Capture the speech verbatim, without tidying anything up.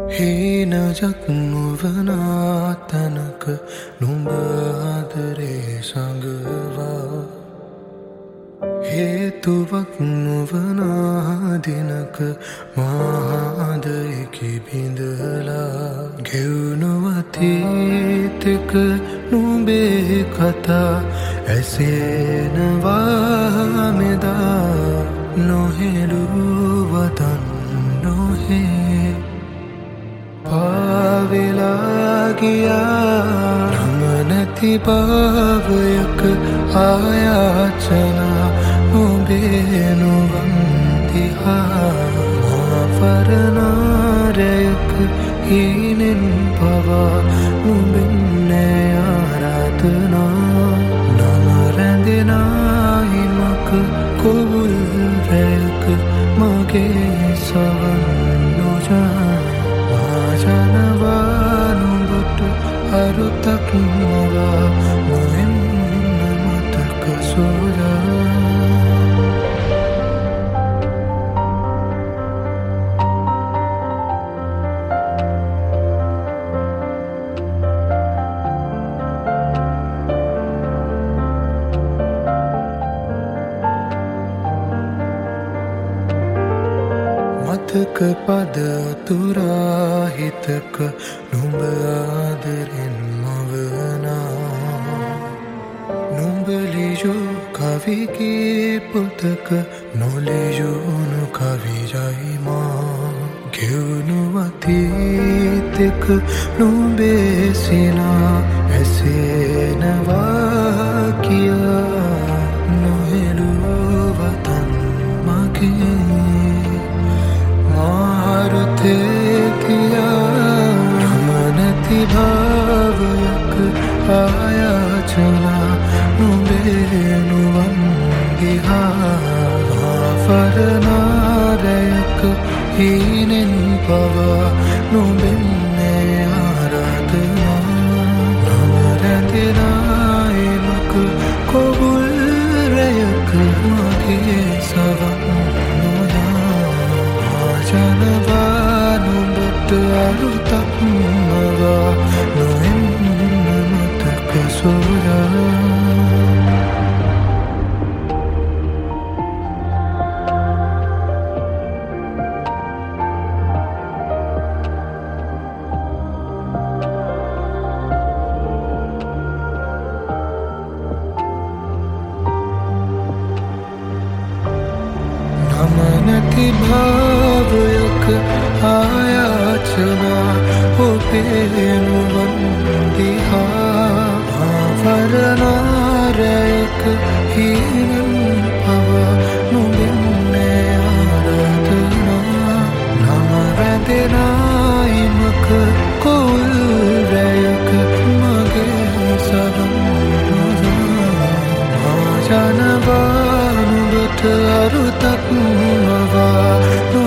හීනජක් නුවනා තැනක නුඹ ආදරේ සඟවා හේතුවක් නුවනා දිනක මාදයකි බිඳලා ගෙවුණු අතීතක නුඹේ කතා ඇසෙනවා මෙදා නොහෙළුවතන් නොහේ පාවෙලා ගියා නම නැති භවයක ආයාචනා නුඹේ නුවන් දිහා මාවරණාරයක හීනෙන් පවා නුඹෙන් ආරාධනා නම රැඳෙනා හිමක කොවුල් රැයක මගේ සවන් නොජා ජනවා නුඹට අරුතක් මවා මුවෙන් මතක සොයා මතක පද තුරා හිතක නුඹ ආදරෙන් මවනා නුඹ ලියු කවිගේ පොතක නොලියුණු කවියයි මා ගෙවුණු අතීතක නුඹේ සිනා ඇසෙනවා කියා නොහෙළුවතන් මගේ මාරුතේතියා නම නැති භවයක ආයාචනා නුඹේ නුවන් දිහා ආවරණාරයක හීනෙන් පවා නුඹෙන් ආරාධනා නම රැඳෙනා එමක කොවුල් රැයක මගේ සවන් ජනවා නුඹට අරුතක් මවා නොෙන් මතක සොයා නම නැති භවයක ආයාචනා ඔබේ නුවන් දිහා ආවරණාරයක හීනෙන් පවා නුඹෙන් ආරාධනා නම රැඳෙනා හිමක කොවුල් රැයක මගේ සවන් නොජා ජනවා නුඹට අරුතක් මවා